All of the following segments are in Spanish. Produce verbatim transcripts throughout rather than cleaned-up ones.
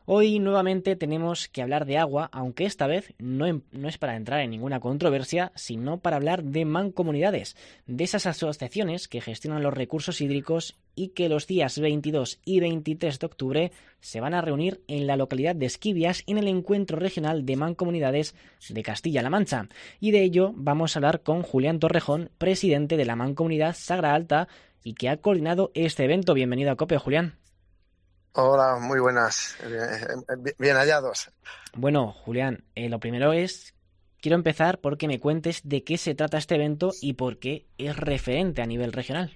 Hoy nuevamente tenemos que hablar de agua, aunque esta vez no, en- no es para entrar en ninguna controversia, sino para hablar de mancomunidades, de esas asociaciones que gestionan los recursos hídricos y que los días veintidós y veintitrés de octubre se van a reunir en la localidad de Esquivias en el Encuentro Regional de Mancomunidades de Castilla-La Mancha. Y de ello vamos a hablar con Julián Torrejón, presidente de la Mancomunidad Sagra Alta y que ha coordinado este evento. Bienvenido a COPE, Julián. Hola, muy buenas. Bien, bien- bien hallados. Bueno, Julián, eh, lo primero es, quiero empezar porque me cuentes de qué se trata este evento y por qué es referente a nivel regional.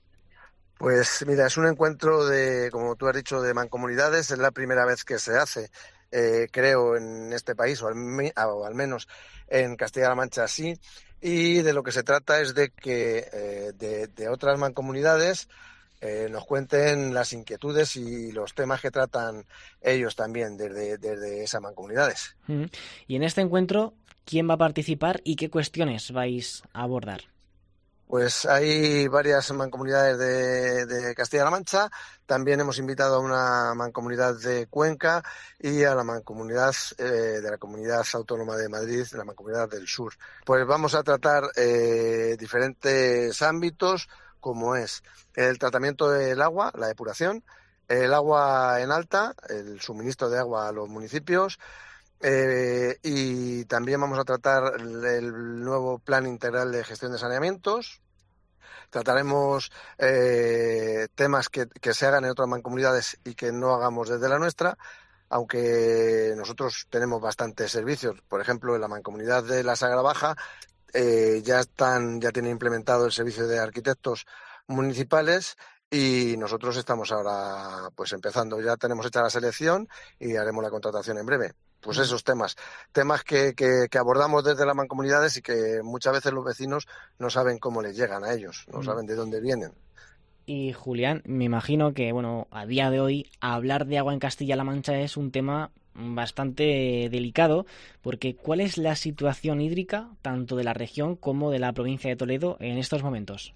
Pues mira, es un encuentro de, como tú has dicho, de mancomunidades. Es la primera vez que se hace, eh, creo, en este país, o al, mi- o al menos en Castilla-La Mancha sí. Y de lo que se trata es de que eh, de, de otras mancomunidades eh, nos cuenten las inquietudes y los temas que tratan ellos también desde, desde esas mancomunidades. Mm. Y en este encuentro, ¿quién va a participar y qué cuestiones vais a abordar? Pues hay varias mancomunidades de, de Castilla-La Mancha. También hemos invitado a una mancomunidad de Cuenca y a la mancomunidad eh, de la Comunidad Autónoma de Madrid, la mancomunidad del Sur. Pues vamos a tratar eh, diferentes ámbitos, como es el tratamiento del agua, la depuración, el agua en alta, el suministro de agua a los municipios. Eh, y también vamos a tratar el, el nuevo plan integral de gestión de saneamientos. Trataremos eh, temas que, que se hagan en otras mancomunidades y que no hagamos desde la nuestra, aunque nosotros tenemos bastantes servicios. Por ejemplo, en la mancomunidad de la Sagra Baja eh, ya están, ya tienen implementado el servicio de arquitectos municipales. Y nosotros estamos ahora pues empezando, ya tenemos hecha la selección y haremos la contratación en breve. Pues Mm. esos temas, temas que, que, que abordamos desde las mancomunidades y que muchas veces los vecinos no saben cómo les llegan a ellos, no Mm. saben de dónde vienen. Y Julián, me imagino que, bueno, a día de hoy hablar de agua en Castilla-La Mancha es un tema bastante delicado, porque ¿cuál es la situación hídrica tanto de la región como de la provincia de Toledo en estos momentos?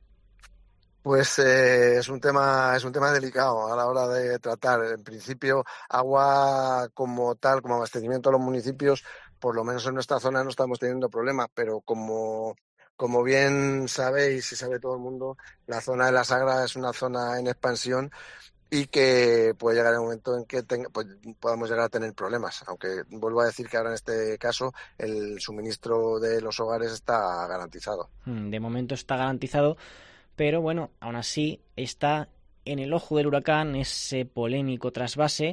Pues eh, es un tema, es un tema delicado a la hora de tratar. En principio, agua como tal, como abastecimiento a los municipios, por lo menos en nuestra zona no estamos teniendo problemas, pero como, como bien sabéis y sabe todo el mundo, la zona de la Sagra es una zona en expansión y que puede llegar el momento en que tenga, pues, podamos llegar a tener problemas. Aunque vuelvo a decir que ahora en este caso el suministro de los hogares está garantizado. Mm, De momento está garantizado, pero bueno, aún así está en el ojo del huracán ese polémico trasvase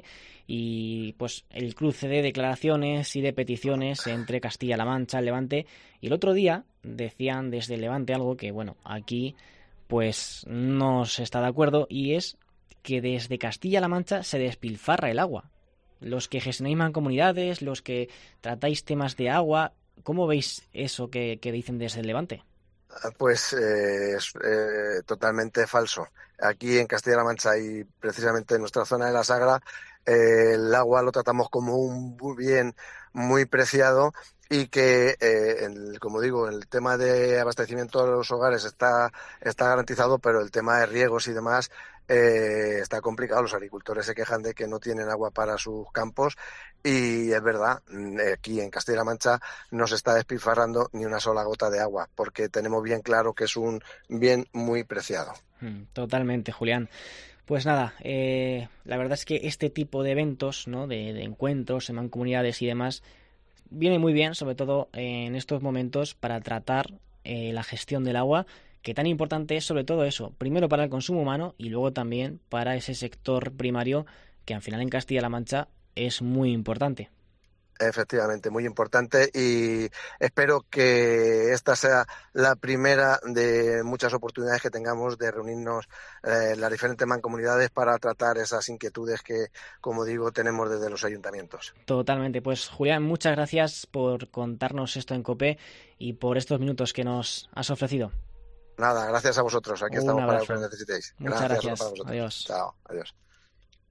y pues el cruce de declaraciones y de peticiones entre Castilla-La Mancha, el Levante, y el otro día decían desde el Levante algo que bueno, aquí pues no se está de acuerdo, y es que desde Castilla-La Mancha se despilfarra el agua. Los que gestionáis mancomunidades, los que tratáis temas de agua, ¿cómo veis eso que, que dicen desde el Levante? Pues eh, es eh, totalmente falso. Aquí en Castilla-La Mancha y precisamente en nuestra zona de la Sagra, eh, el agua lo tratamos como un bu- bien muy preciado y que, eh, el- como digo, el tema de abastecimiento de los hogares está, está garantizado, pero el tema de riegos y demás eh, está complicado. Los agricultores se quejan de que no tienen agua para sus campos y es verdad, mm, aquí en Castilla-La Mancha no se está despilfarrando ni una sola gota de agua, porque tenemos bien claro que es un bien muy preciado. Mm, Totalmente, Julián. Pues nada, eh, la verdad es que este tipo de eventos, ¿no? de, de encuentros en mancomunidades y demás, viene muy bien, sobre todo en estos momentos, para tratar eh, la gestión del agua, que tan importante es sobre todo eso, primero para el consumo humano y luego también para ese sector primario que al final en Castilla-La Mancha es muy importante. Efectivamente, muy importante y espero que esta sea la primera de muchas oportunidades que tengamos de reunirnos eh, las diferentes mancomunidades para tratar esas inquietudes que, como digo, tenemos desde los ayuntamientos. Totalmente. Pues Julián, muchas gracias por contarnos esto en COPE y por estos minutos que nos has ofrecido. Nada, gracias a vosotros. Aquí Un estamos para lo que abrazo. necesitéis. Muchas Gracias, solo para gracias. vosotros. Adiós. Chao, adiós.